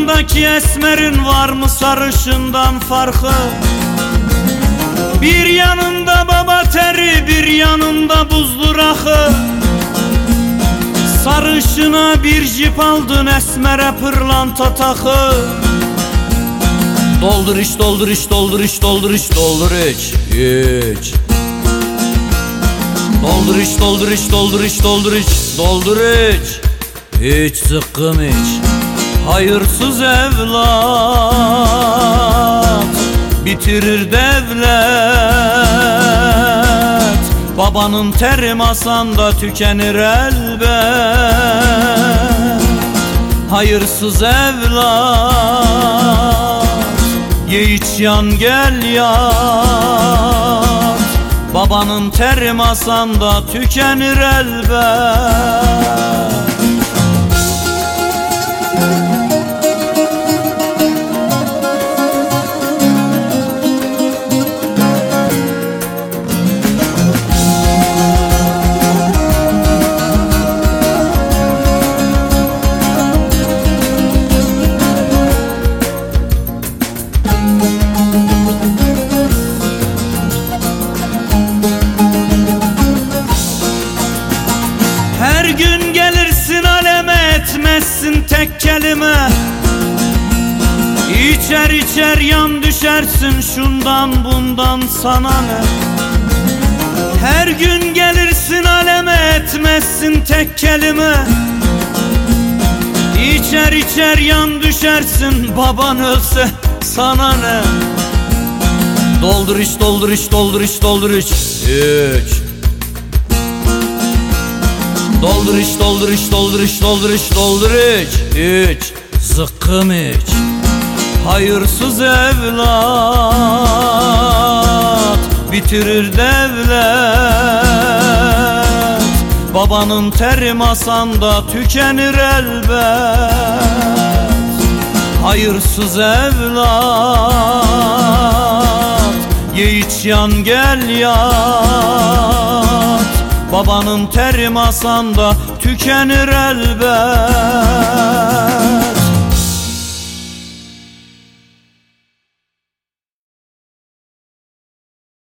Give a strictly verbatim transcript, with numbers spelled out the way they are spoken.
Yanındaki esmerin var mı sarışından farkı? Bir yanında baba teri, bir yanında buzlu rakı. Sarışına bir jip aldın, esmere pırlanta takı. Doldur iç, doldur iç, doldur iç, doldur iç, doldur iç, iç. Doldur iç, doldur iç, doldur iç, doldur iç, doldur iç. İç zıkkım iç. Hayırsız evlat bitirir devlet. Babanın teri masanda tükenir elbet. Hayırsız evlat, ye iç yan gel yat. Babanın teri masanda tükenir elbet. Her gün gelirsin aleme, etmezsin tek kelime. İçer içer yan düşersin, şundan bundan sana ne? Her gün gelirsin aleme, etmezsin tek kelime. İçer içer yan düşersin, baban ölse sana ne? Doldur iç, doldur iç, doldur iç, doldur iç, iç. Doldur iç, doldur iç, doldur iç, doldur iç, doldur iç, iç. Zıkkım iç. Hayırsız evlat bitirir devlet. Babanın teri masanda tükenir elbet. Hayırsız evlat, ye iç yan gel yat. Babanın teri masanda tükenir elbet.